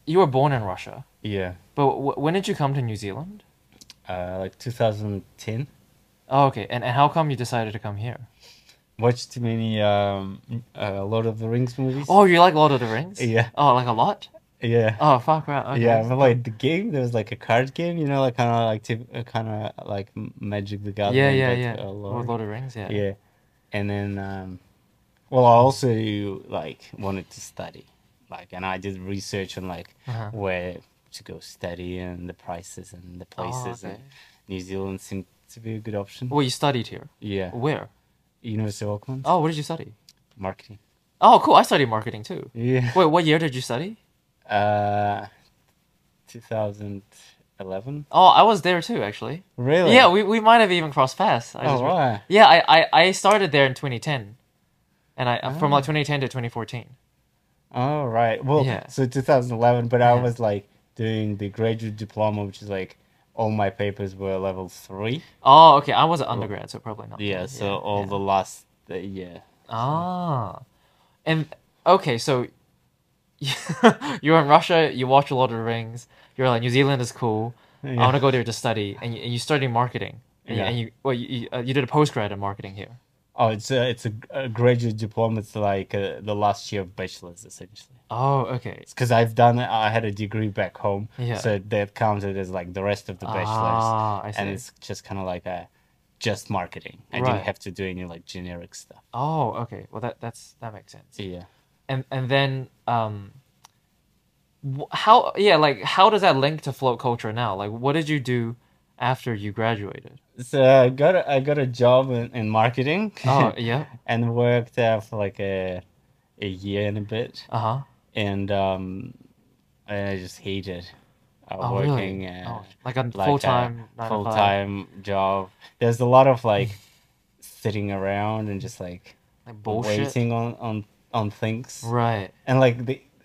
you were born in Russia, Yeah. but when did you come to New Zealand? Like 2010. Oh, okay. And how come you decided to come here? Watched too many Lord of the Rings movies. Oh, you like Lord of the Rings? Yeah. Oh, like a lot? Yeah. Oh, fuck, right. Yeah, Okay. but like the game, there was like a card game, like kind of like Magic the Yeah, Gathering, yeah, but yeah. With Lord. Lord of the Rings, yeah. Yeah, and then well, I also like wanted to study, like, and I did research on like Uh-huh. where to go study and the prices and the Oh, places, and okay. New Zealand seemed to be a good option. Well, you studied here. Yeah, Where? University of Auckland, Oh, what did you study? marketing. Oh, cool. I studied marketing too. Yeah, Wait, what year did you study? uh, 2011. Oh, I was there too, actually. Really? Yeah, we might have even crossed paths. Oh, wow. Yeah, I started there in 2010, and I from like Ah. 2010 to 2014. Oh, right. Well, Yeah. so 2011, but I Yeah. was like doing the graduate diploma, which is like all my papers were level 3. Oh, okay. I was an undergrad, so probably not. Yeah, then. so Yeah, all yeah. the last year. Ah, and okay, so you're in Russia. You watch a lot of the Rings. You're like New Zealand is cool. I want Yeah. to go there to study, and you study marketing, Yeah. you did a postgrad in marketing here. Oh, it's a graduate diploma. It's like the last year of bachelor's essentially. Oh, okay. It's because I had a degree back home, Yeah. so that counted as like the rest of the bachelor's, Ah, I see. and it's just kind of like just marketing. I Right. didn't have to do any like generic stuff. Oh, okay. Well, that makes sense. Yeah. And then how does that link to float culture now? Like, what did you do after you graduated? So I got a job in marketing. Oh, yeah. And worked there for like a year and a bit, Uh-huh. and I just hated Oh, working really? Oh, like a like full-time a 9 to 5. full-time job. There's a lot of like sitting around and just like Like bullshit. waiting on things, Right. and like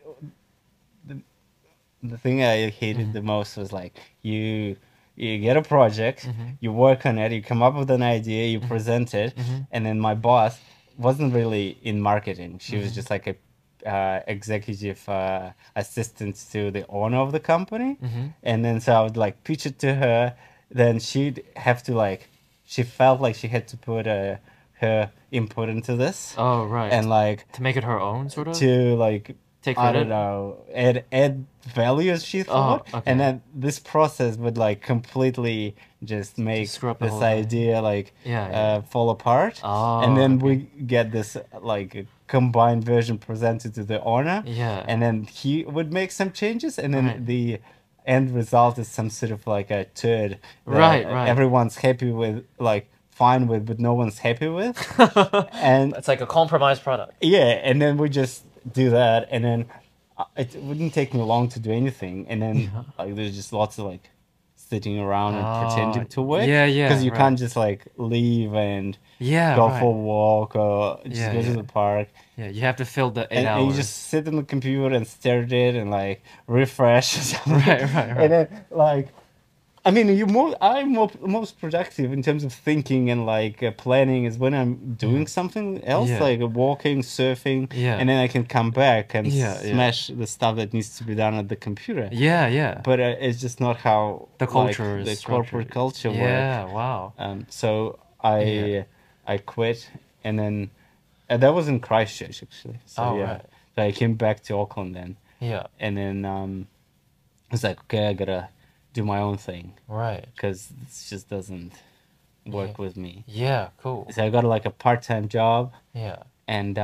the thing I hated the most was like you get a project, you work on it, you come up with an idea, you present it, and then my boss wasn't really in marketing. She was just like a executive assistant to the owner of the company, and then so I would like pitch it to her. Then she'd have to like, she felt like she had to put her input into this, Oh, right. and like To make it her own, sort of? to like Take I credit? don't know, add values she thought, okay. and then this process would like completely just make screw up the this whole thing. idea like Yeah, yeah. fall apart, Oh, and then okay. we get this like a combined version presented to the owner, Yeah. and then he would make some changes, and then Right. the end result is some sort of like a turd that Right, right. everyone's happy with, like fine with, but no one's happy with, and It's like a compromised product. yeah, and then we just do that, and then it wouldn't take me long to do anything, and then like there's just lots of like sitting around and pretending to work. yeah, yeah, Because you right. can't just like leave and Yeah, go right. for a walk or just Yeah, go to yeah. the park, Yeah, you have to fill the 8 and hours. you just sit on the computer and stare at it and like refresh or something. Right, right, right. And then like, I mean, I'm most productive in terms of thinking and like planning is when I'm doing something else, Yeah. like walking, surfing, Yeah. and then I can come back and Yeah, yeah. smash the stuff that needs to be done at the computer. Yeah, yeah. But it's just not how The culture like, is the corporate structured. culture works. Yeah, wow. So I quit, and then that was in Christchurch actually. So Oh, yeah, right. so I came back to Auckland then, Yeah, and then I was like, okay, I gotta do my own thing right. because this just doesn't work with me. Yeah, cool. So I got like a part-time job, Yeah. and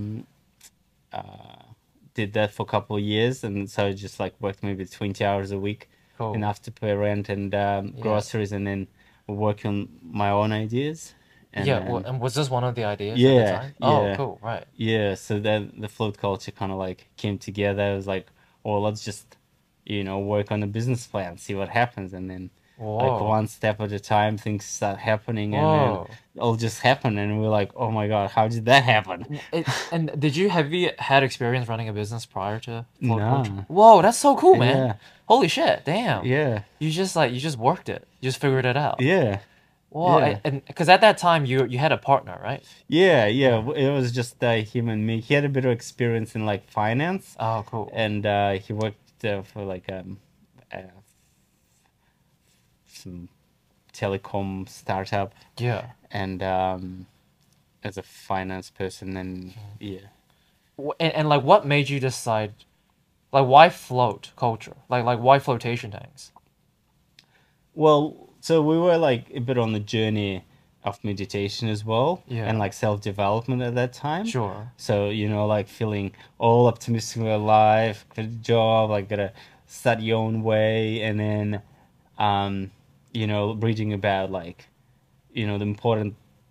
did that for a couple of years, and so I just like worked maybe 20 hours a week, Cool. enough to pay rent and groceries, and then work on my own ideas. And Yeah, then- well, and was this one of the ideas at Yeah, the time? Oh, yeah. cool, right. yeah, so then the float culture kind of like came together. It was like, oh, let's just work on a business plan, see what happens, and then like Whoa. one step at a time, things start happening, and Whoa. then it'll just happen, and we're like, oh my god, how did that happen? And have you had experience running a business prior to Float No. Culture? Whoa, that's so cool, man. Yeah. Holy shit, damn. Yeah, You just worked it. You just figured it out. yeah. Whoa, Yeah. and because at that time you had a partner, right? Yeah, yeah. It was just him and me. He had a bit of experience in like finance, Oh, cool. and he worked for like uh, some telecom startup, Yeah. and as a finance person, and yeah. And like, what made you decide? Like, why float culture? Like why flotation tanks? Well, so we were like a bit on the journey of meditation as well, Yeah. and like self development at that time. Sure. So, you know, like feeling all optimistic about life, get a job, like gotta start your own way, and then, um, you know, reading about like, you know, the important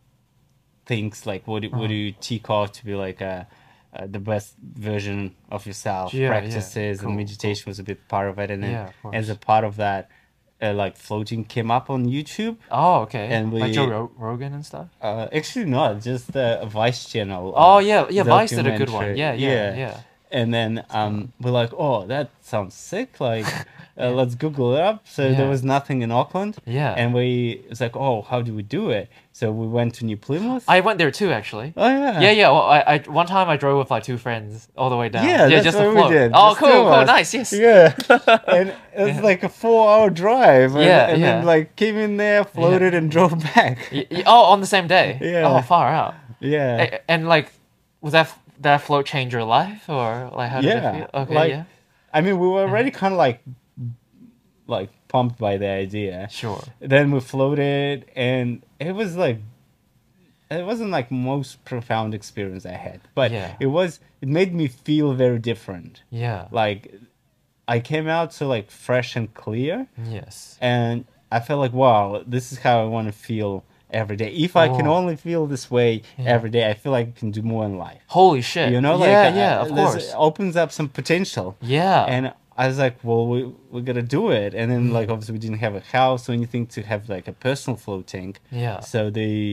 things like what do you tick off to be like the best version of yourself. Yeah, yeah. Practices and Cool, meditation was a bit part of it, and then Yeah, of as a course. part of that, like floating came up on YouTube, Oh, okay. and Like Joe we Rogan and stuff. actually not just a Vice channel. Oh yeah, yeah. Vice did a good one. Documentary. Yeah, yeah, Yeah, yeah. and then we're like, oh, that sounds sick. Like, Yeah. let's Google it up. So there Yeah. was nothing in Auckland, Yeah. and it's like, oh, how do we do it? So we went to New Plymouth. I went there too, actually. Oh yeah. Yeah, yeah. Well, I one time I drove with like two friends all the way down. Yeah, that's just what to we float. did. Oh, Just cool, two of cool, us. nice, yes. Yeah, and it was Yeah. like a 4 hour drive. And, Yeah, and yeah. then like came in there, floated, and drove back. Oh, on the same day. Yeah. Oh, far out. Yeah. And like, was that float change your life, or like how did it Yeah, feel? Okay, like- yeah. I mean, we were already kind of like pumped by the idea. Sure. Then we floated, and it was like it wasn't like most profound experience I had, but Yeah. it made me feel very different. Yeah. Like I came out so like fresh and clear, Yes. and I felt like, wow, this is how I want to feel every day. If I can Oh. only feel this way Yeah. every day, I feel like I can do more in life. Holy shit. You know, like yeah, of this course. opens up some potential. Yeah. And I was like, well, we're gonna do it. And then like obviously we didn't have a house or anything to have like a personal float tank. Yeah. So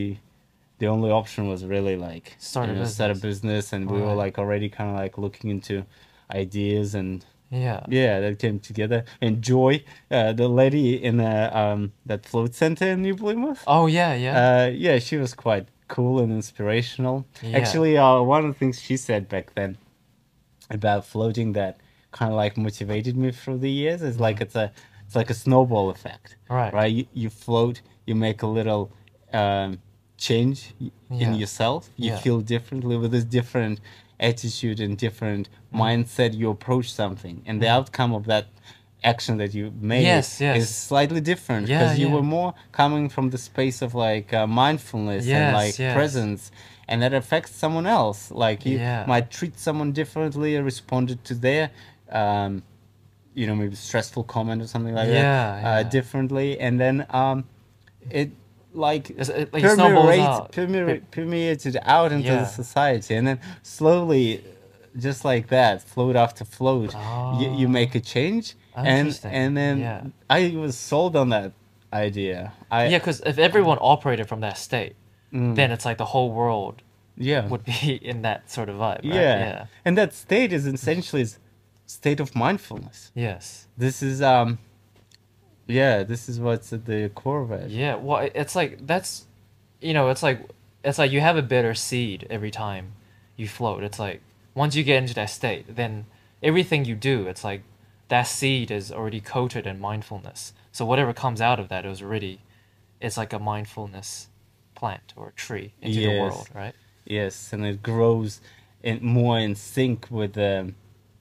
the only option was really like Start a start a business. business, and we were Right. like already kind of like looking into ideas, and Yeah. yeah, that came together. And Joy, the lady in that float center in New Plymouth, Oh yeah, yeah. yeah, she was quite cool and inspirational. Yeah. Actually, one of the things she said back then about floating that kind of like motivated me through the years is like it's like a snowball effect, Right. right? You float, you make a little change in Yeah. yourself. You Yeah. feel differently with this different attitude and different mindset. You approach something, and the outcome of that action that you made Yes, yes. is slightly different Yeah, because you yeah. were more coming from the space of like mindfulness and Yes, like yes. presence, and that affects someone else. Like you Yeah. might treat someone differently, responded to their you know, maybe stressful comment or something like Yeah, that yeah. differently, and then it like Like it snowballs out. permeated out into Yeah. the society, and then slowly, just like that, float after float, you make a change, and Interesting. then Yeah. I was sold on that idea. Yeah, because if everyone operated from that state, Mm. then it's like the whole world yeah, would be in that sort of vibe, right? yeah, Yeah. and that state is essentially state of mindfulness. Yes. This is yeah, this is what's at the core of it. Yeah. Well, it's like that's, it's like you have a bitter seed every time you float. It's like once you get into that state, then everything you do, it's like that seed is already coated in mindfulness. So whatever comes out of that is already, it's like a mindfulness plant or a tree into the Yes. world, right? Yes, and it grows more in sync with the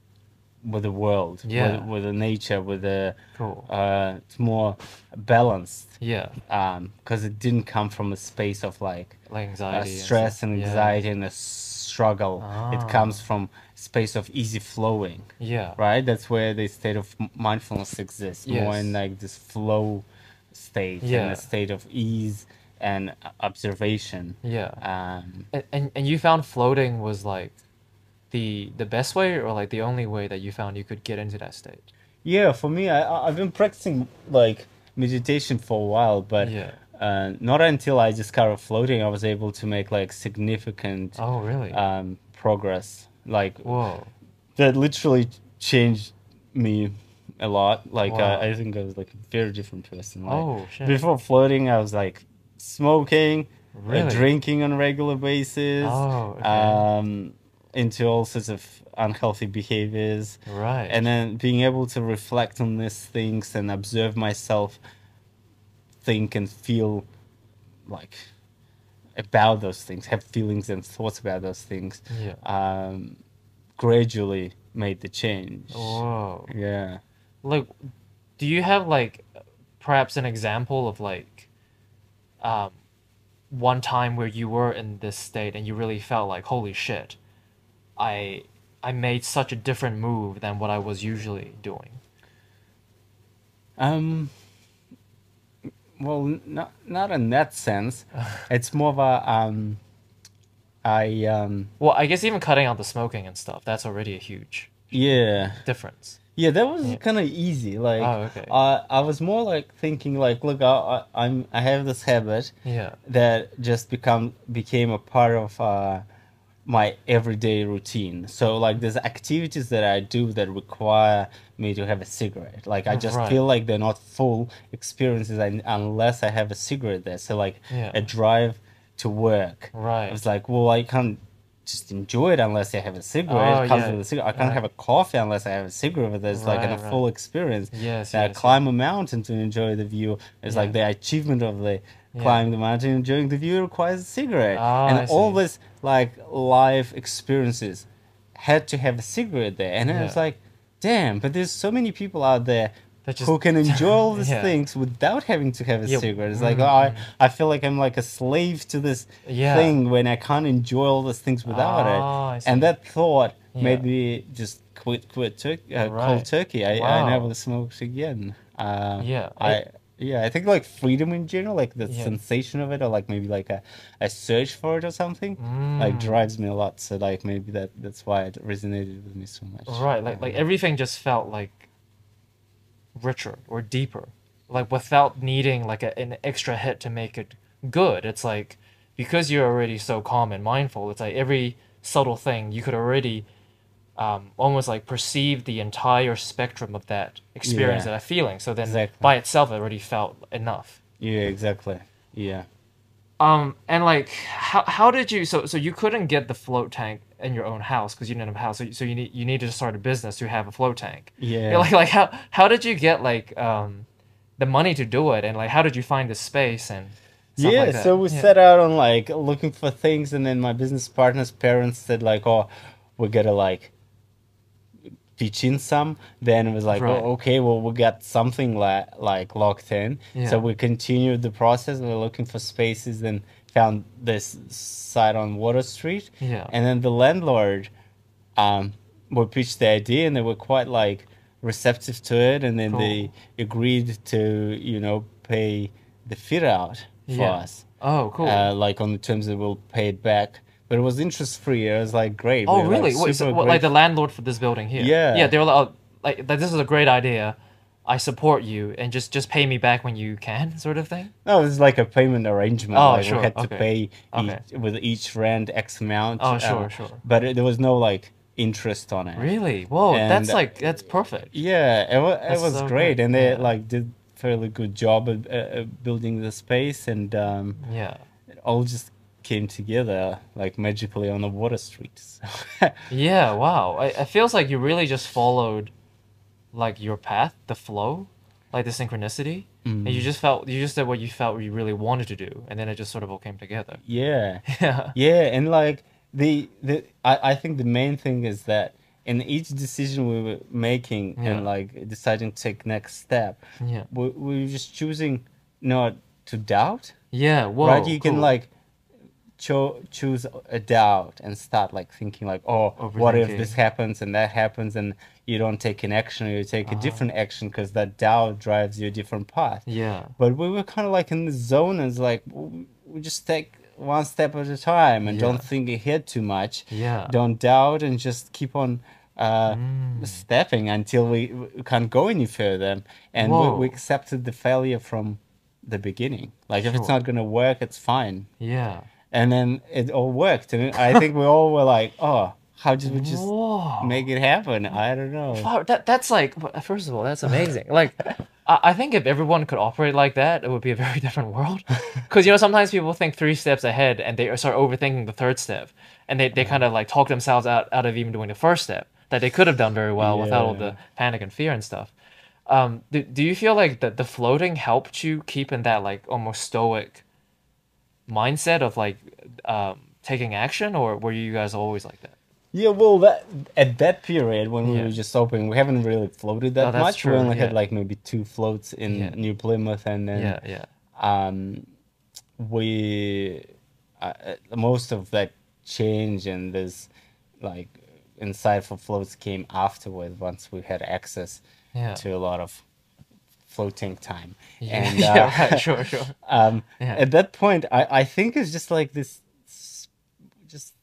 world, Yeah. with the nature, with the Cool. it's more balanced Yeah. because it didn't come from a space of like Like anxiety. stress stuff. and Yeah. anxiety and a struggle. Ah. It comes from space of easy flowing, Yeah. right? That's where the state of mindfulness exists, more in Yes. like this flow state, Yeah. and a state of ease and observation. Yeah. Um, And you found floating was like the best way, or like the only way that you found you could get into that state? Yeah, for me, I've been practicing like meditation for a while, but Yeah. not until I discovered floating, I was able to make like significant Oh, really? progress. Like Whoa. that literally changed me a lot. Like Wow. I think I was like a very different person. Like, Oh, shit. before floating, I was like smoking, Really? drinking on a regular basis, Oh, okay. into all sorts of unhealthy behaviors, Right. and then being able to reflect on these things and observe myself, think and feel like about those things, have feelings and thoughts about those things, Yeah. gradually made the change. Whoa. Yeah. Like, do you have like perhaps an example of like um one time where you were in this state and you really felt like, holy shit, I I made such a different move than what I was usually doing. Um. Well, not in that sense. It's more of a I Well, I guess even cutting out the smoking and stuff, that's already a huge yeah. difference. Yeah, that was Yeah. kind of easy. Like, Oh, okay. I was more like thinking, like, look, I have this habit Yeah. that just became a part of my everyday routine. So, like, there's activities that I do that require me to have a cigarette. Like, I just Right. feel like they're not full experiences unless I have a cigarette there. So, like, Yeah. a drive to work. Right. I was like, well, I can't just enjoy it unless I have a cigarette. Oh, It comes yeah. with a cigarette. I can't Right. have a coffee unless I have a cigarette. But there's like Right, a right. full experience. Yes, That I yes, climb a mountain to enjoy the view. It's like Yeah. the achievement of the Yeah. climbing the mountain, enjoying the view requires a cigarette. Ah, And I all see. this like life experiences had to have a cigarette there. And I was Yeah. like, damn, but there's so many people out there That just who can enjoy all these Yeah. things without having to have a Yeah, cigarette. It's like, mm, I feel like I'm like a slave to this Yeah. thing when I can't enjoy all these things without Ah, I it. see. And that thought Yeah. made me just quit cold Right. turkey. I Wow. never smoked again. Yeah. I think like freedom in general, like the Yeah. sensation of it, or like maybe like a search for it or something, like Mm. drives me a lot. So like maybe that's why it resonated with me so much. Right, like everything just felt like richer or deeper, like without needing like an extra hit to make it good. It's like because you're already so calm and mindful, it's like every subtle thing you could already almost like perceive the entire spectrum of that experience, Yeah. that feeling. So then Exactly. by itself, it already felt enough. Yeah, exactly. Yeah. And like how did you so you couldn't get the float tank in your own house because you didn't have a house, so you needed to start a business to have a float tank. Yeah. Like how did you get like the money to do it, and like how did you find the space and stuff Yeah, like that? so we Yeah. set out on like looking for things, and then my business partner's parents said like, "Oh, we gotta like pitch in some." Then it was like, Right. "Oh, okay, well we got something like locked in." Yeah. So we continued the process. We were looking for spaces, and found this site on Water Street. Yeah. And then the landlord, we pitched the idea, and they were quite like receptive to it, and then they agreed to pay the fit out for Yeah. us. Oh, cool. Like on the terms that we'll pay it back, but it was interest free. I was like, great. Oh, We were, like, really? Wait, so, super what, like the grateful. landlord for this building here? Yeah. Yeah, they were like, oh, like that. This is a great idea. I support you, and just pay me back when you can, sort of thing. No, it was like a payment arrangement. Oh, like sure, we had to okay. pay Okay. with each rent X amount. Oh, sure. But there was no like interest on it. Really? Whoa, And- that's perfect. Yeah, That's it was so great, good, and they yeah. like did fairly good job at building the space, and Yeah. it all just came together like magically on the Water Street. So Yeah, wow. It feels like you really just followed like your path, the flow, like the synchronicity. And you just did what you felt you really wanted to do, and then it just sort of all came together. yeah. Yeah. Yeah, and like I think the main thing is that in each decision we were making Yeah. and like deciding to take next step, Yeah. we were just choosing not to doubt, Yeah, whoa. right? You can cool. like choose a doubt and start like thinking like, oh, what if this Overthinking. happens and that happens, and you don't take an action, or you take a different action because that doubt drives you a different path. Yeah. But we were kind of like in the zone, and it's like we just take one step at a time and Yeah. don't think ahead too much. Yeah. Don't doubt and just keep on stepping until we can't go any further. And Whoa. we accepted the failure from the beginning. Like if it's Sure. not gonna work, it's fine. Yeah. And then it all worked, and I think we all were like, oh, how did we just Whoa. make it happen? I don't know. Wow, that's like first of all, that's amazing. Like I think if everyone could operate like that, it would be a very different world. Because sometimes people think 3 steps ahead and they start overthinking the third step, and they kind of like talk themselves out of even doing the first step. that they could have done very well without all Yeah. the panic and fear and stuff. Do you feel like the floating helped you keep in that like almost stoic mindset of like taking action, or were you guys always like that? Yeah, well, that at that period when we Yeah. were just opening, we haven't really floated Oh, that that's much. We true. only had Yeah. like maybe two floats in Yeah. New Plymouth, and then Yeah. Yeah. um, we most of that change and this like insightful floats came afterward once we had access Yeah. to a lot of floating time. Yeah. And Yeah. Right. Sure. Sure. Yeah. at that point, I think it's just like this, just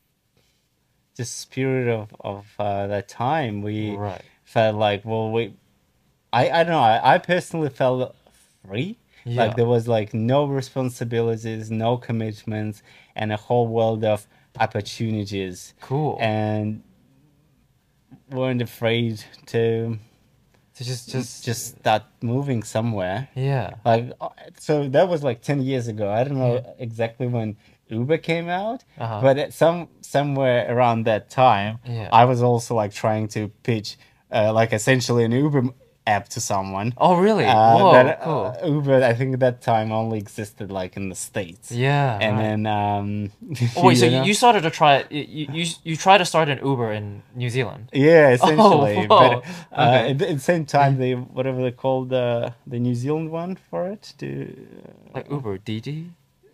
spirit of that time. We Right. felt like, well, I don't know. I personally felt free. Like Yeah. there was like no responsibilities, no commitments, and a whole world of opportunities, Cool. and weren't afraid to To just just start moving somewhere. yeah. Like, so that was like 10 years ago. I don't know Yeah. exactly when Uber came out, Uh-huh. but at somewhere around that time, Yeah. I was also like trying to pitch like essentially an Uber app to someone. Oh, really? Whoa. That Cool. Uber, I think at that time only existed like in the States. Yeah. And Right. then Oh, wait, so you know? you started to try it. You tried to start an Uber in New Zealand. Yeah, essentially. whoa. But Okay. at the same time, they whatever they called the New Zealand one for it, Like Uber, Didi,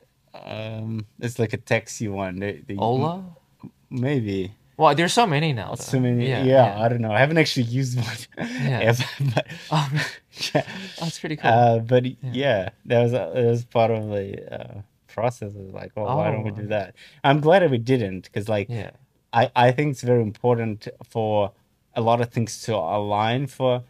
it's like a taxi one. They Ola. maybe Well, there's so many now. so Though. many. Yeah. Yeah, I don't know. I haven't actually used one ever, but Oh, yeah. that's pretty cool. But yeah, that was part of the process. Of like, oh, why don't we do Oh. that? I'm glad that we didn't, because like Yeah. I think it's very important for a lot of things to align for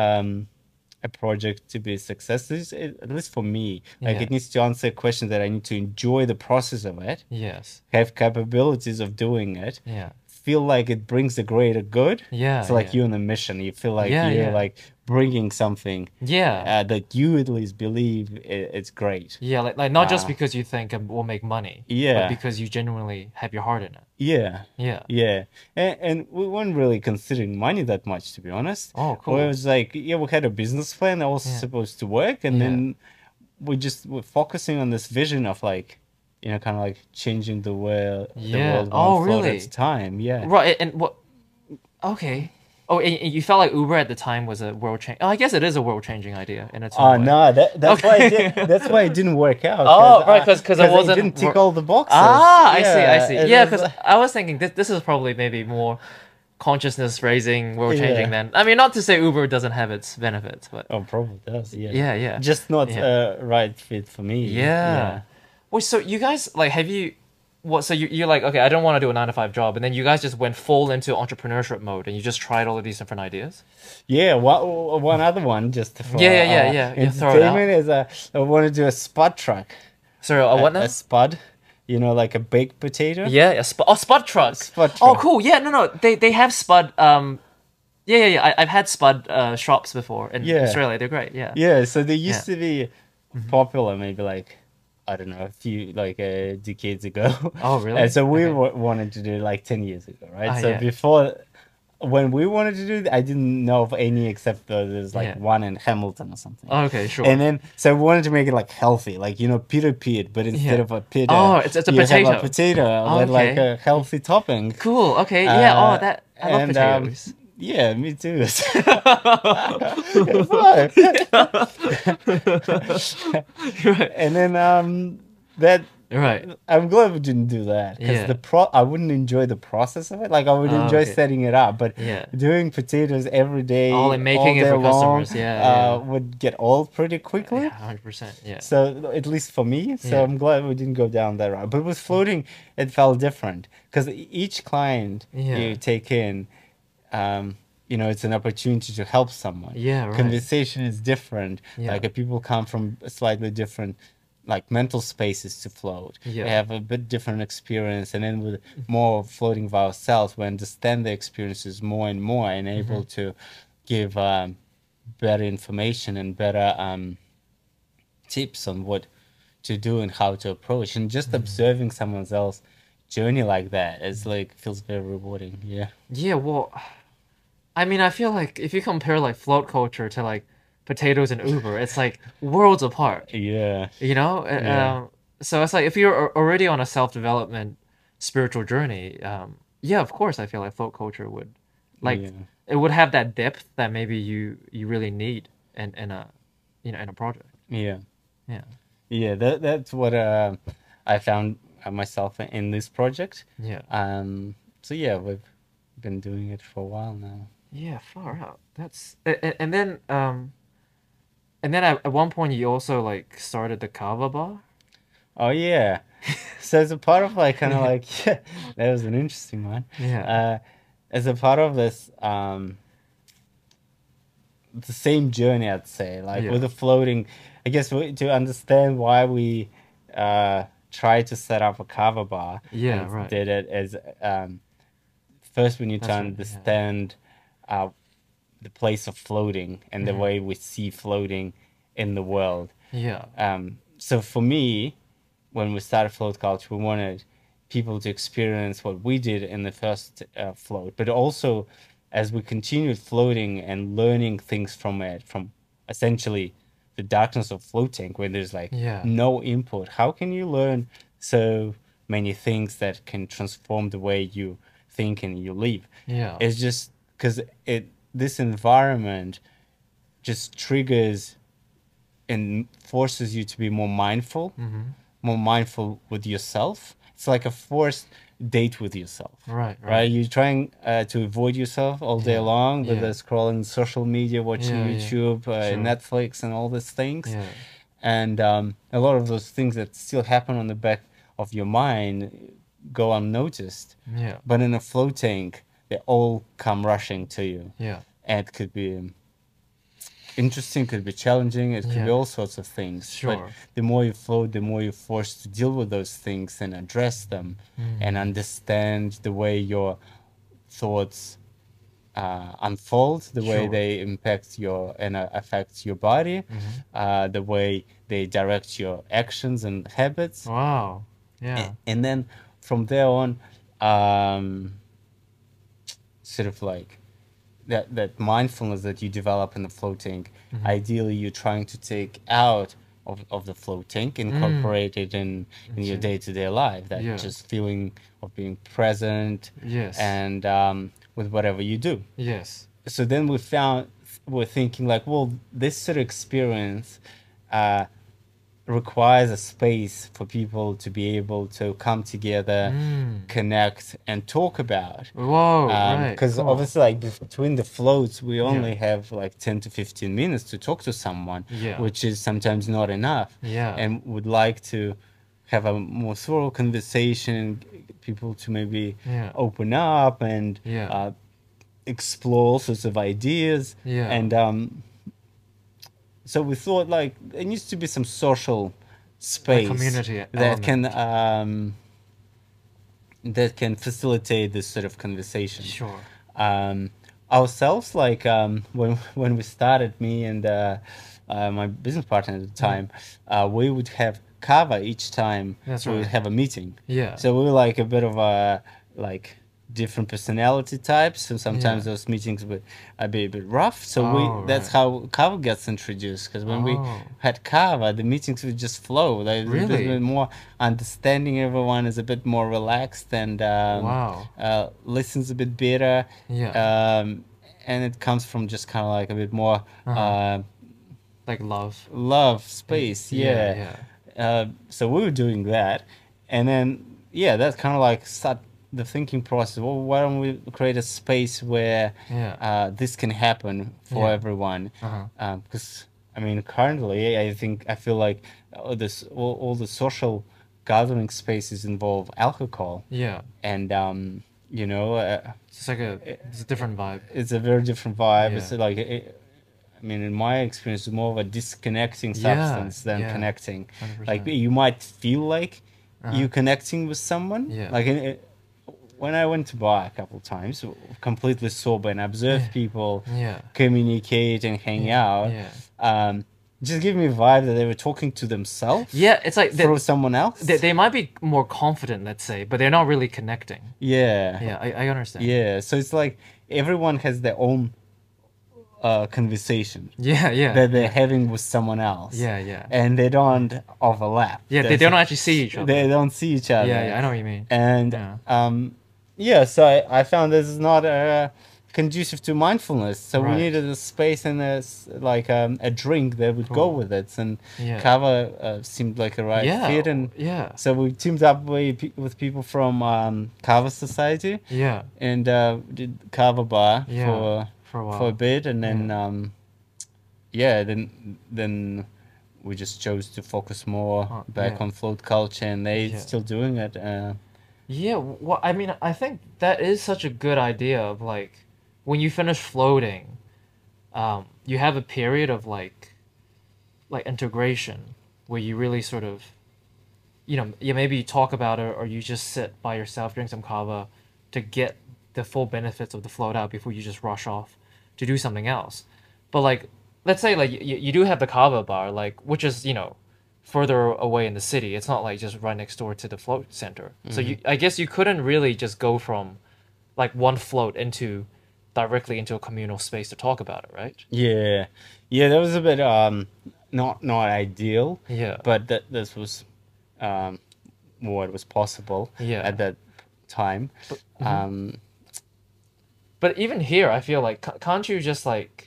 a project to be a success. At least for me, like Yeah. it needs to answer questions that I need to enjoy the process of it, Yes. have capabilities of doing it, Yeah. feel like it brings the greater good. Yeah. It's like yeah. you're on a mission. You feel like Yeah, you're yeah. like bringing something Yeah. that you at least believe it's great. Yeah. Like not just Ah. because you think it will make money. Yeah. But because you genuinely have your heart in it. Yeah. Yeah. Yeah, and we weren't really considering money that much, to be honest. Oh, cool. It was like, yeah, we had a business plan that was Yeah. supposed to work, and Yeah. then we're focusing on this vision of like, kind of like changing the world, Yeah. one Oh, float really? at a time. Yeah. Right. And what? Okay. Oh, and you felt like Uber at the time was a world change. Oh, I guess it is a world changing idea in its Oh own way. no, that's why Okay. that's why it didn't work out. Oh, right, 'cause it wasn't didn't tick wor- all the boxes. Ah, I see, I see. it Yeah, was, because I was thinking this is probably maybe more consciousness raising, world changing Yeah. than. I mean, not to say Uber doesn't have its benefits, but oh, probably does. Yeah. yeah, yeah. Just not Yeah. right fit for me. Yeah. Wait, so you guys like have you what so you're like, okay, I don't want to do a 9 to 5 job, and then you guys just went full into entrepreneurship mode and you just tried all of these different ideas? Yeah, one other one just for Yeah. You throw it out. entertainment is I want to do a spud truck. Sorry, what now? A spud, like a baked potato. Yeah, Spud truck. Spud Oh, truck. cool. Yeah, no. They have Spud yeah. I've had Spud shops before in Yeah. Australia. They're great. Yeah. Yeah, so they used Yeah. to be popular maybe like, I don't know, a few like decades ago. Oh, really? And so we Okay. wanted to do like 10 years ago, right? Ah, So yeah. before, when we wanted to do it, I didn't know of any except there's like Yeah. one in Hamilton or something. Okay, sure. And then, so we wanted to make it like healthy, like, Peter pit, but instead Yeah. of a pit, Oh, it's a you have potato. a potato Oh, with like okay. a healthy topping. Cool. Okay. Yeah. Uh, That I love and, potatoes. Yeah, me too. Right. And then that Right. I'm glad we didn't do that, because Yeah. I wouldn't enjoy the process of it. Like I would Oh, enjoy okay. setting it up, but Yeah. doing potatoes every day, Oh, like making it all for day long, customers. Yeah. would get old pretty quickly. Yeah. 100%. Yeah. So at least for me, so Yeah. I'm glad we didn't go down that route. But with floating, it felt different, because each client Yeah. you take in, it's an opportunity to help someone. Yeah. Right. Conversation is different. Yeah. Like people come from slightly different, like mental spaces to float. Yeah. We have a bit different experience, and then with more floating of ourselves, we understand the experiences more and more, and able to give better information and better tips on what to do and how to approach. And just observing someone else's journey like that is like feels very rewarding. Yeah. Yeah. Well. I mean, I feel like if you compare like float culture to like potatoes and Uber, it's like worlds apart, Yeah, you know? yeah, So it's like if you're already on a self-development spiritual journey, yeah, of course, I feel like float culture would like yeah, it would have that depth that maybe you really need in a in a project. yeah, Yeah. yeah. That's what I found myself in this project. Yeah. Um, so yeah, we've been doing it for a while now. Yeah, far out. That's and then at one point you also like started the kava bar. Oh yeah. So as a part of like kind of Yeah. like yeah, that was an interesting one. Yeah. Uh, as a part of this the same journey, I'd say, like with Yeah. the floating, I guess to understand why we tried to set up a cover bar Yeah, and right. did it as first we need to That's right. Yeah. understand uh, the place of floating and the way we see floating in the world. Yeah. So for me, when we started Float Culture, we wanted people to experience what we did in the first float, but also as we continued floating and learning things from it, from essentially the darkness of floating, when there's like Yeah. no input, how can you learn so many things that can transform the way you think and you live? Yeah. It's just because this environment just triggers and forces you to be more mindful with yourself. It's like a forced date with yourself, Right, right? right. You're trying to avoid yourself all day Yeah. long with Yeah. scrolling social media, watching Yeah, yeah. YouTube, Sure. Netflix, and all these things. Yeah. And a lot of those things that still happen on the back of your mind go unnoticed. Yeah. But in a floating, they all come rushing to you. Yeah. And it could be interesting, could be challenging, it could be Yeah. all sorts of things. But Sure. the more you float, the more you're forced to deal with those things and address them and understand the way your thoughts unfold, the way Sure. they impact your and affect your body, Mm-hmm. the way they direct your actions and habits. Wow. Yeah. And then from there on, um, sort of like that mindfulness that you develop in the floating, ideally you're trying to take out of the floating, incorporate it in your Okay. day-to-day life, that Yeah. just feeling of being present Yes. and with whatever you do. Yes. So then we're thinking like, well, this sort of experience uh, requires a space for people to be able to come together, connect, and talk about. Whoa, right. Because Cool. obviously, like between the floats, we Yeah. only have like 10 to 15 minutes to talk to someone, Yeah. which is sometimes not enough. Yeah. And would like to have a more thorough conversation, people to maybe Yeah. open up and Yeah. explore all sorts of ideas. Yeah. And so we thought like there needs to be some social space community that can element. that can facilitate this sort of conversation. Sure. Ourselves, like when we started, me and my business partner at the time, we would have kava each time That's we would right. have a meeting. Yeah. So we were like a bit of a like different personality types, so sometimes Yeah. those meetings would be a bit rough. So Oh, that's right. how kava gets introduced. Because when we Oh. had kava, the meetings would just flow. There's a Really? bit more understanding. Everyone is a bit more relaxed and Wow. listens a bit better. Yeah. And it comes from just kind of like a bit more Uh-huh. Like love. love space. Yeah, Yeah. yeah. So we were doing that, and then yeah, that's kind of like start the thinking process. Well, why don't we create a space where Yeah. this can happen for Yeah. everyone? Uh-huh. Because I mean, currently, I feel like all the social gathering spaces involve alcohol, Yeah. and you know, It's like it's a different vibe. it's a very different vibe. It's Yeah. like I mean, in my experience, it's more of a disconnecting Yeah. substance than Yeah. connecting. Like 100%. you might feel like Uh-huh. you connecting with someone. Yeah. Like when I went to bar a couple times, completely sober, and observed Yeah. people Yeah. communicate and hang Yeah. out, Yeah. just give me a vibe that they were talking to themselves Yeah, it's like through someone else. they might be more confident, let's say, but they're not really connecting. Yeah. Yeah, I understand. Yeah, so it's like everyone has their own conversation Yeah, yeah, that they're yeah, having with someone else. yeah, yeah. And they don't overlap. Yeah, they don't actually see each They other. don't see each other. Yeah, yeah, I know what you mean. And Yeah. yeah, so I found this is not conducive to mindfulness. So we Right. needed a space and a drink that would go Cool. with it. And Yeah. Kava seemed like a right Yeah. fit. And Yeah. so we teamed up with people from Kava Society Yeah. and did Kava Bar Yeah. For a for a while. bit. And then Yeah. yeah, then we just chose to focus more back Yeah. on float culture, and they Yeah. still doing it. Yeah, well, I mean, I think that is such a good idea of like when you finish floating, you have a period of like integration where you really sort of, you maybe you talk about it or you just sit by yourself, drink some kava to get the full benefits of the float out before you just rush off to do something else. But like, let's say like you do have the kava bar, like which is, further away in the city. It's not like just right next door to the float center. So I guess you couldn't really just go from like one float into directly into a communal space to talk about it, right? Yeah, yeah, that was a bit not ideal, Yeah. but this was um, what was possible Yeah. at that time. But even here, I feel like can't you just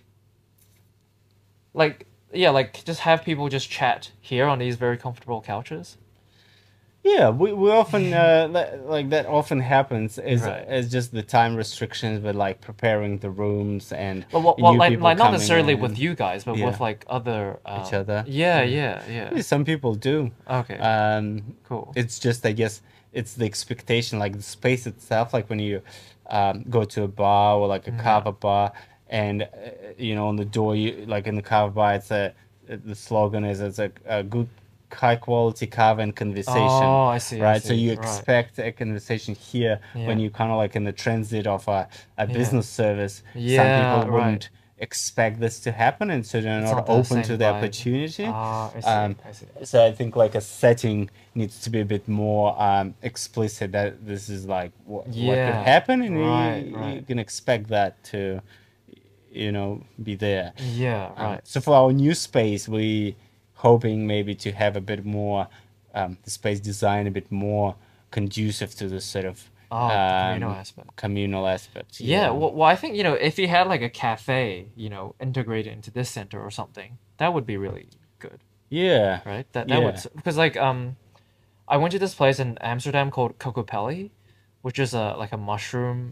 like yeah, like just have people just chat here on these very comfortable couches? Yeah, we often like that often happens Right. as just the time restrictions with like preparing the rooms and Well, new people like not coming necessarily in. with you guys, but Yeah. with like other Each other. Yeah, yeah, yeah. Yeah, some people do. Okay. Cool. It's just, I guess, it's the expectation, like the space itself, like when you go to a bar or like a kava bar, and on the door, you like in the kava bar, the slogan is it's a good high quality kava and conversation. Oh, I see, I Right, so see, you right. expect a conversation here when Yeah. you kind of like in the transit of a business service. Some Yeah, people wouldn't expect this to happen, and so they're It's not not the open to same the vibe. opportunity. Ah, I see, I see. So I think like a setting needs to be a bit more explicit that this is like what could Yeah, happen, and right, you right. can expect that to be there. Yeah, right. So for our new space, we hoping maybe to have a bit more the space design a bit more conducive to this sort of Oh, the communal aspect. communal aspect. Yeah, well, I think, if you had like a cafe, integrated into this center or something, that would be really good, Yeah. right? That Yeah. would, because like I went to this place in Amsterdam called Kokopelli, which is like a mushroom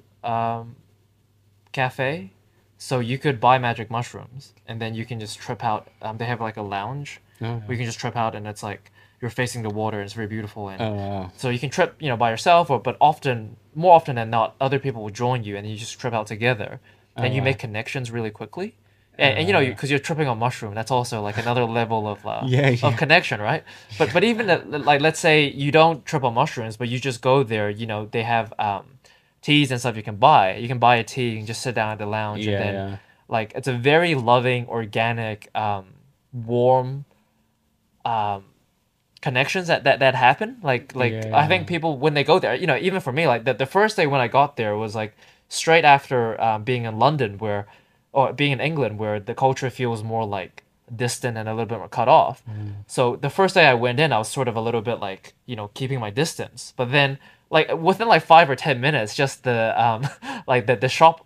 cafe. So you could buy magic mushrooms and then you can just trip out. They have like a lounge where you can just trip out and it's like you're facing the water and it's very beautiful and Wow. so you can trip, by yourself but more often than not, other people will join you and you just trip out together. And you wow. make connections really quickly. And because you're tripping on mushroom, that's also like another level of Yeah, yeah. of connection, right? But even like let's say you don't trip on mushrooms, but you just go there. They have teas and stuff you can buy. You can buy a tea and just sit down at the lounge, Yeah, and then yeah. like it's a very loving, organic, warm connections that happen. Like I think Yeah. people when they go there, even for me, like the first day when I got there was like straight after being in London or being in England where the culture feels more like distant and a little bit more cut off. So the first day I went in, I was sort of a little bit like, keeping my distance. But then like within like 5 or 10 minutes, just the like the shop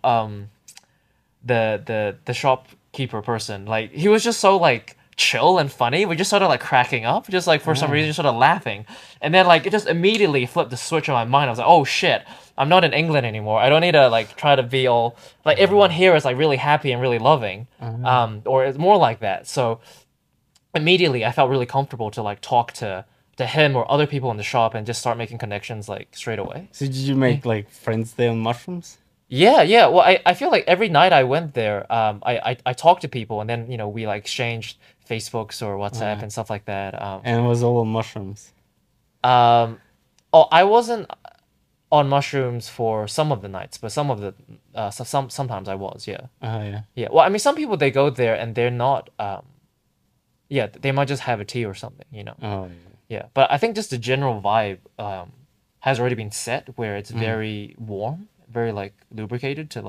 the shopkeeper person, like he was just so like chill and funny. We just started like cracking up, just like for some reason, sort of laughing, and then like it just immediately flipped the switch on my mind. I was like, oh shit, I'm not in England anymore. I don't need to like try to be all like everyone here is like really happy and really loving, or it's more like that. So immediately I felt really comfortable to like talk to him or other people in the shop and just start making connections like straight away. So did you make like friends there on mushrooms? Yeah, yeah. Well, I feel like every night I went there, I talked to people and then, we like exchanged Facebooks or WhatsApp and stuff like that. And it was all on mushrooms. Oh, I wasn't on mushrooms for some of the nights, but some of the sometimes I was, yeah. Oh yeah. Yeah. Well, I mean, some people they go there and they're not yeah, they might just have a tea or something. Oh yeah. Yeah. But I think just the general vibe has already been set where it's very warm, very like lubricated to like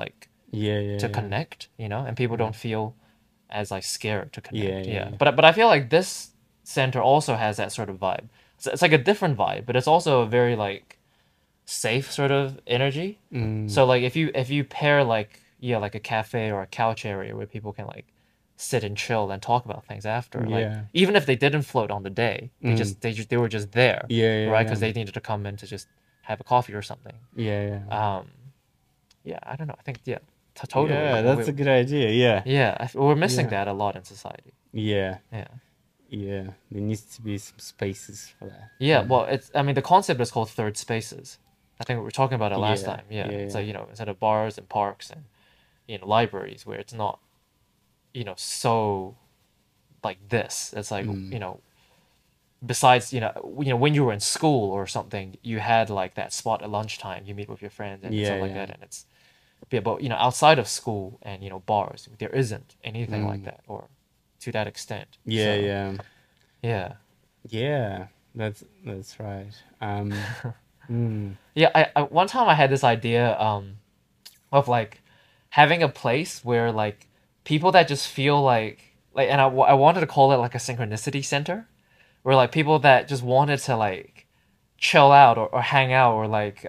Yeah. to connect, you know, and people don't feel as like scared to connect. Yeah. But I feel like this center also has that sort of vibe. It's like a different vibe, but it's also a very like safe sort of energy. Mm. So like if you pair like like a cafe or a couch area where people can like sit and chill and talk about things after, like Yeah. even if they didn't float on the day, they were just there, right? Because they needed to come in to just have a coffee or something. Yeah. Yeah, I don't know. I think totally. Yeah, that's a good idea. Yeah. Yeah, we're missing Yeah. that a lot in society. Yeah. Yeah. Yeah. There needs to be some spaces for that. Yeah, well, I mean, the concept is called third spaces. I think we were talking about it last Yeah. time. Yeah. Yeah. It's like, instead of bars and parks and, libraries where it's not, so like this. It's like, besides, when you were in school or something, you had like that spot at lunchtime, you meet with your friends and stuff like that. And it's, yeah, but, outside of school and, bars, there isn't anything like that or to that extent. Yeah. So, Yeah. yeah. Yeah. That's right. Mm. Yeah, I one time I had this idea of like having a place where like people that just feel like and I wanted to call it like a synchronicity center where like people that just wanted to like chill out or hang out or like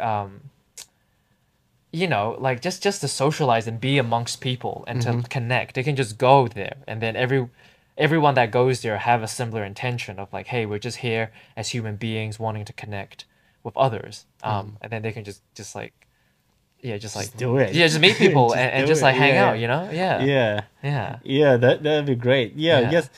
like just to socialize and be amongst people and to connect. They can just go there and then everyone that goes there have a similar intention of like, hey, we're just here as human beings wanting to connect with others. And then they can just like just like do it. Yeah, just meet people Just and do just it. like hang Yeah, out, Yeah. Yeah. Yeah. Yeah, that'd be great. Yeah, I Yeah. guess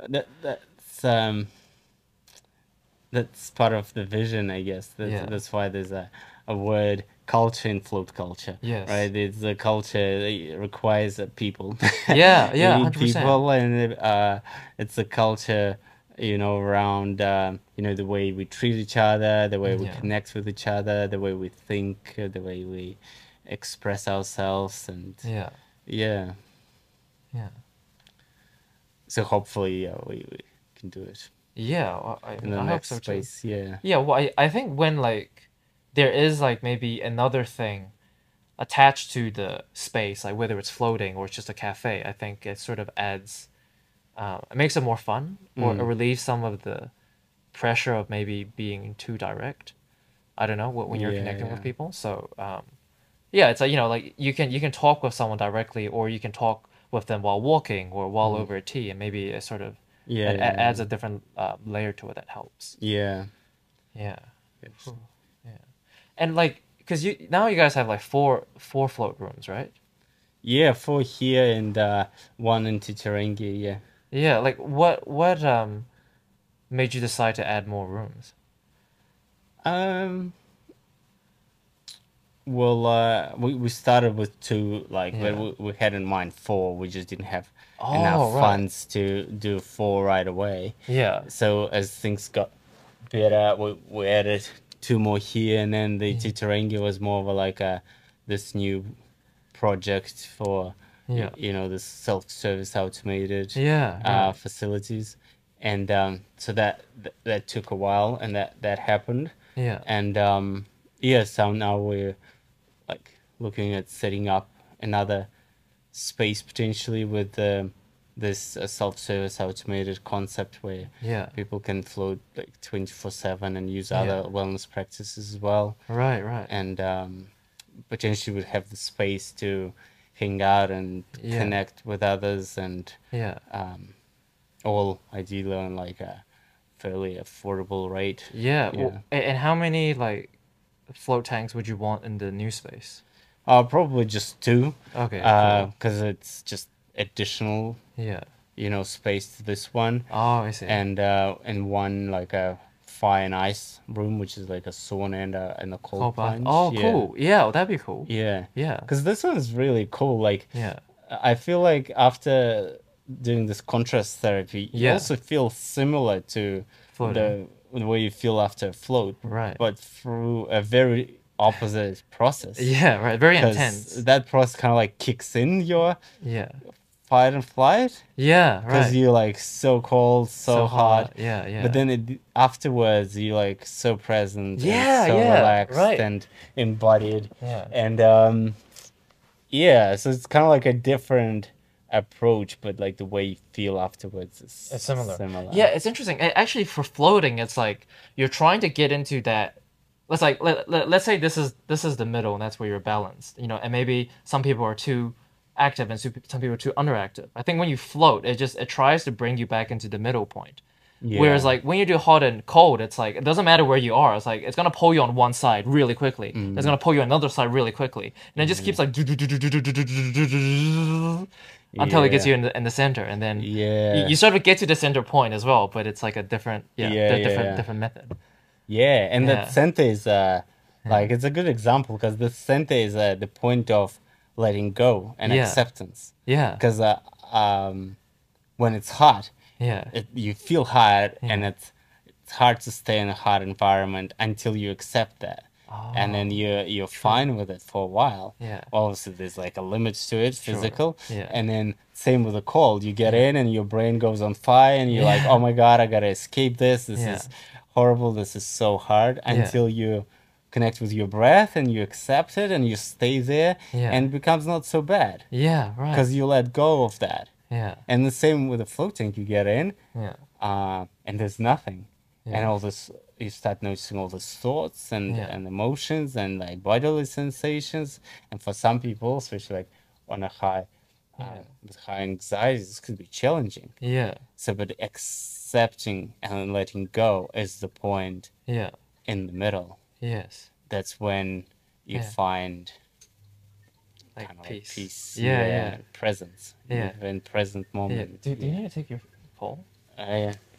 that's part of the vision, I guess. That's why there's a word culture in float culture. Yes. Right? It's a culture that requires people. Yeah, You yeah, need 100%. people, and it's a culture, around the way we treat each other, the way we Yeah. connect with each other, the way we think, the way we express ourselves, and Yeah. yeah. Yeah. So hopefully, we can do it Yeah, well, in the I hope next so too. space. Yeah. Yeah, well, I think when like there is like maybe another thing attached to the space, like whether it's floating or it's just a cafe, I think it sort of adds, it makes it more fun or it relieves some of the pressure of maybe being too direct. I don't know when you're connecting with Yeah. people. So yeah, it's like like you can talk with someone directly or you can talk with them while walking or while over a tea, and maybe it sort of Yeah. adds a different layer to it that helps. Yeah. Yeah. Yes. Yeah. And like, because now you guys have like four float rooms, right? Yeah, 4 here and 1 in Titirangi. Yeah. Yeah. Like, what made you decide to add more rooms? Um. Well, we started with 2, like, but Yeah. we had in mind 4. We just didn't have Oh, enough right. funds to do 4 right away. Yeah. So as things got better, we added 2 more here, and then the Titirangi was more of this new project for Yeah. the self-service automated Yeah. Right. facilities, and so that took a while, and that happened, Yeah. and yeah, so now we're like looking at setting up another space potentially with this self-service automated concept where Yeah. people can float like 24/7 and use Yeah. other wellness practices as well, Right. Right. and potentially would have the space to hang out and Yeah. connect with others, and Yeah. all ideally on like a fairly affordable rate. Yeah. Yeah. Well, and how many like float tanks would you want in the new space? Probably just 2, Okay. Cool. because it's just additional, Yeah. space to this one, Oh, I see. and 1 like a fire and ice room, which is like a sauna and a cold Cold bath. plunge. Oh, Yeah. cool. Yeah, well, that'd be cool. Yeah, Yeah. because this one is really cool. Like, Yeah. I feel like after doing this contrast therapy, you Yeah. also feel similar to Floating. the way you feel after a float, Right. but through a very opposite process. Yeah. Right. Very 'Cause intense. that process kind of like kicks in your Yeah. fight and flight, Yeah. because Right. you're like so cold, so hot. Yeah. Yeah. But then afterwards, you're like so present, Yeah, and so yeah, relaxed right. and embodied, Yeah. and Yeah, so it's kind of like a different approach, but like the way you feel afterwards is It's similar. similar. Yeah, it's interesting. Actually, for floating, it's like you're trying to get into that. Let's say this is the middle, and that's where you're balanced. And maybe some people are too active and some people are too underactive. I think when you float, it tries to bring you back into the middle point. Whereas Yeah. like when you do hot and cold, it's like it doesn't matter where you are. It's like it's gonna pull you on one side really quickly. It's gonna pull you on another side really quickly, and it just keeps like until it gets Yeah. you in the center, and then Yeah. you sort of get to the center point as well. But it's like a different, yeah, Yeah, yeah, different yeah. different method. Yeah, and that Yeah, center is yeah, like it's a good example because the center is the point of letting go and yeah, acceptance. yeah, Because when it's hot, yeah, you feel hot, and yeah. it's hard to stay in a hot environment until you accept that, and then Oh, you're true. fine with it for a while. Yeah, Obviously, there's like a limit to it, sure. physical, Yeah, and then same with the cold. You get yeah, in, and your brain goes on fire, and you're like, "Oh yeah, my God, I gotta escape this. This yeah, is horrible. This is so hard." yeah, Until you connect with your breath and you accept it and you stay there, yeah, and it becomes not so bad yeah. Right. because you let go of that. Yeah, And the same with the floating, you get in, yeah, and there's nothing, and yeah, all this you start noticing all these thoughts yeah, and emotions and like bodily sensations. And for some people, especially like on a high yeah, with high anxiety, this could be challenging. yeah, So, but accepting and letting go is the point yeah. in the middle. Yes. That's when you Yeah. find Like kind of like peace. peace, Yeah, yeah, yeah, and presence. You yeah, live in present yeah. moment. Do you Yeah. need to take your poll? Yeah.